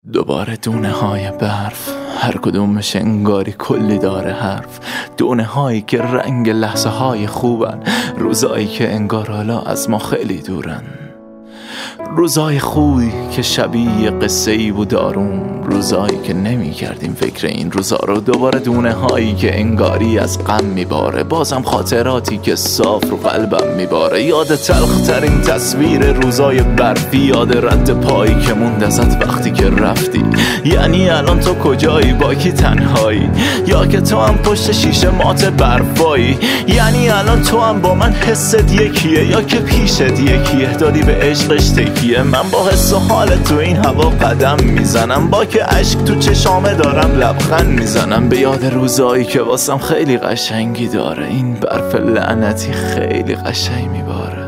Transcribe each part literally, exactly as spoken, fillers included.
دوباره دونه های برف، هر کدومش انگاری کلی داره حرف. دونه هایی که رنگ لحظه های خوبن، روزایی که انگار حالا از ما خیلی دورن. روزای خوبی که شبیه قصه ای بود آروم، روزایی که نمی کردیم فکر این روزا رو. دوباره دونه هایی که انگاری از غم میباره، بازم خاطراتی که صاف رو قلبم میباره. یاد تلخ ترین تصویر روزای برفی، یاد رد پایی که موند ازت وقتی که رفتی. یعنی الان تو کجایی؟ با کی تنهایی؟ یا که تو هم پشت شیشه مات برفایی؟ یعنی الان تو هم با من حست یکیه، یا که پیشت یکیه دادی به عشقش تکیه؟ من با حس و حال تو این هوا قدم میزنم، با که عشق تو چشامه دارم لبخند میزنم. به یاد روزایی که واسم خیلی قشنگی داره، این برف لعنتی خیلی قشنگ میباره.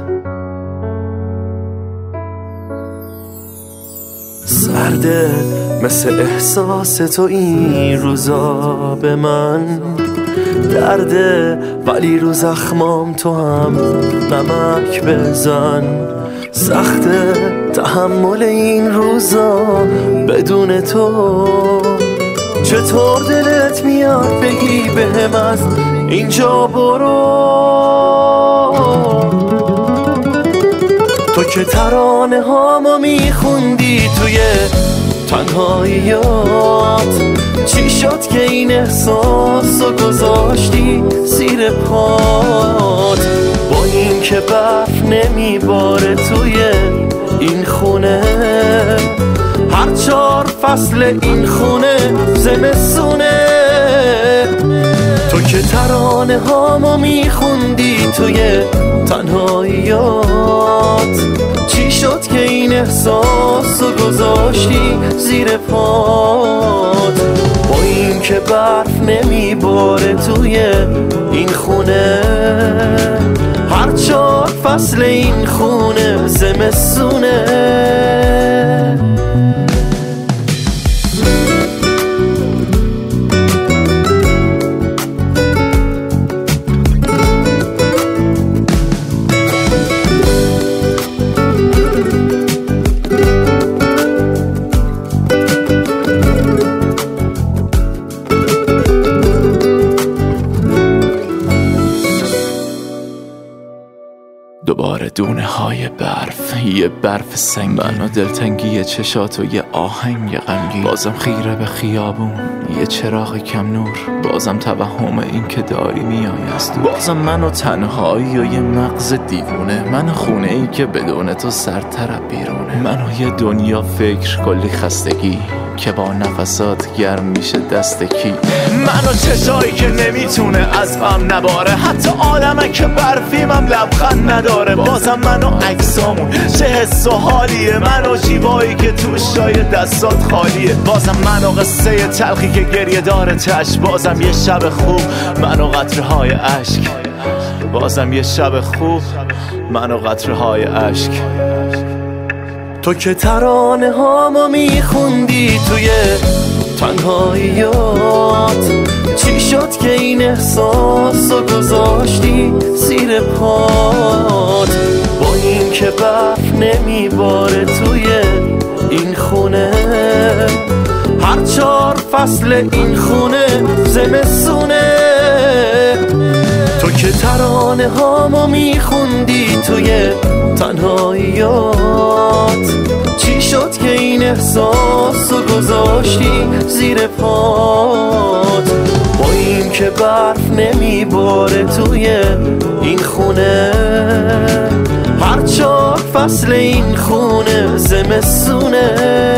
سرده مثل احساس تو این روزا به من درده، ولی رو زخمام تو هم نمک بزن. سخته تحمل این روزا بدون تو، چطور دلت میاد بگی بهم از اینجا برو؟ تو که ترانه هامو میخوندی توی تنهاییات، چی شد که این احساسو گذاشتی زیر پات؟ با این که برف نمیباره توی این خونه، هر چهار فصل این خونه زمستونه. تو که ترانه هامو میخوندی توی تنهاییات، چی شد که این احساسو گذاشتی زیر پات؟ با این که برف نمیباره توی این خونه، هر چهار فصل این خونه زمستونه. دوباره دونه های برف، یه برف سنگین و دلتنگی چشات و یه آهنگ غمگین. بازم خیره به خیابون، یه چراغ کم نور، بازم توهم این که داری میای از دور. بازم من و تنهایی و یه مغز دیوونه، من خونه ای که بدون تو سرتر بیرونه. من و یه دنیا فکر کلی خستگی که با نفسات گرم میشه دست کی. من و چشایی که نمیتونه از غم نباره، حتی عالمه که برفیمم لبخند نداره. بازم من و عکسامون چه حس و حالیه، من و جیبایی که توش جای دستات خالیه. بازم من و قصه تلخی که گریه داره چشم، بازم یه شب خوب من و قطره های عشق. بازم یه شب خوب من و قطره های عشق. تو که ترانه هامو میخوندی توی تنهاییات، چی شد که این احساسو گذاشتی زیر پات؟ با این که برف نمیباره توی این خونه، هر چهار فصل این خونه زمستونه. تو که ترانه هامو میخوندی توی تنهاییات، چی شد که این احساسو گذاشتی زیر پات؟ با این که برف نمیباره توی این خونه، هر چهار فصل این خونه زمستونه.